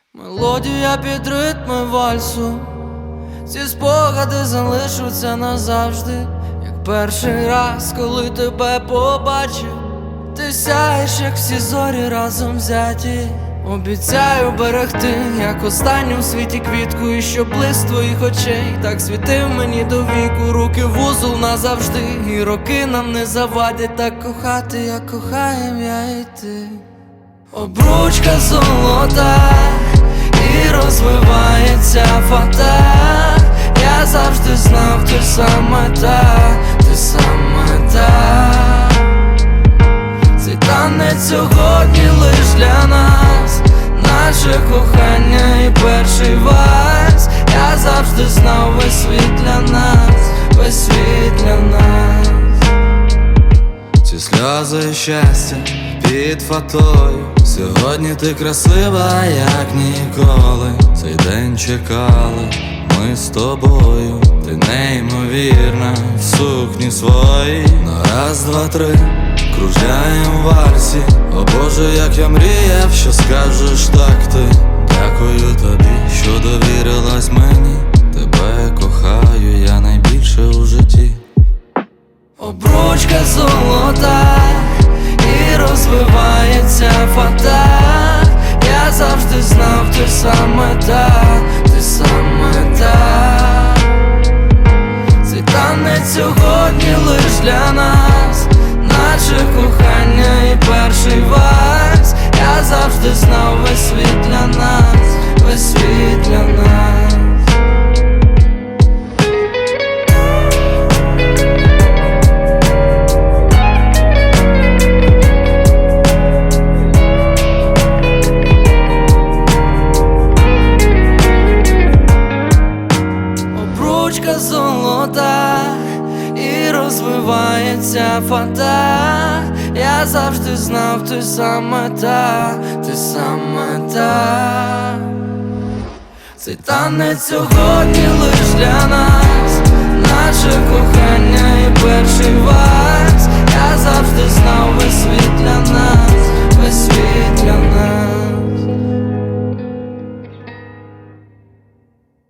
Мелодія під ритми вальсу, ці спогади залишаться назавжди, як перший раз, коли тебе побачив. Ти сяєш, як всі зорі разом взяті. Обіцяю берегти, як останню в світі квітку, і щоб блиск твоїх очей так світив мені до віку. Руки в вузол назавжди, і роки нам не завадять так кохати, як кохаєм я і ти. Обручка золота, і розвивається фата. Я завжди знав, ти саме та, ти саме та. Цей танець сьогодні лиш для нас, наше кохання і перший вальс. Я завжди знав, весь світ для нас, весь світ для нас. Ці сльози щастя під фатою. Сьогодні ти красива, як ніколи. Цей день чекали ми з тобою. Ти неймовірна в сукні своїй. На раз, два, три кружляєм в вальсі. О Боже, як я мріяв, що скажеш так ти. Дякую тобі, що довірилась мені. Тебе кохаю я найбільше у житті. Обручка золота, і розвивається фата. Я завжди знав, ти саме та, ти саме та. Цей танець сьогодні лиш для нас, наше кохання і перший вальс. Я завжди знав, весь світ для нас, весь світ для нас. Обручка золота, і розвивається фата. Я завжди знав, ти саме та, ти саме та. Цей танець сьогодні лиш для нас, наше кохання і перший вальс.